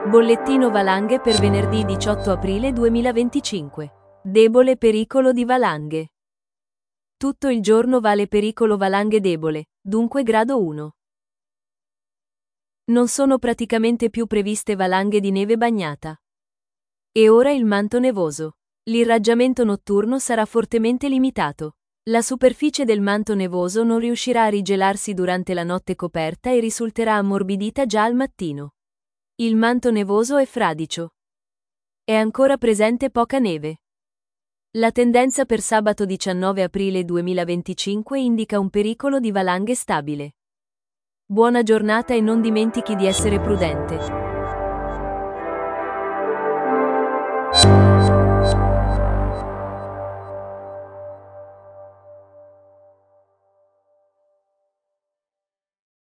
Bollettino valanghe per venerdì 18 aprile 2025. Debole pericolo di valanghe. Tutto il giorno vale pericolo valanghe debole, dunque grado 1. Non sono praticamente più previste valanghe di neve bagnata. E ora il manto nevoso. L'irraggiamento notturno sarà fortemente limitato. La superficie del manto nevoso non riuscirà a rigelarsi durante la notte coperta e risulterà ammorbidita già al mattino. Il manto nevoso è fradicio. È ancora presente poca neve. La tendenza per sabato 19 aprile 2025 indica un pericolo di valanghe stabile. Buona giornata e non dimentichi di essere prudente.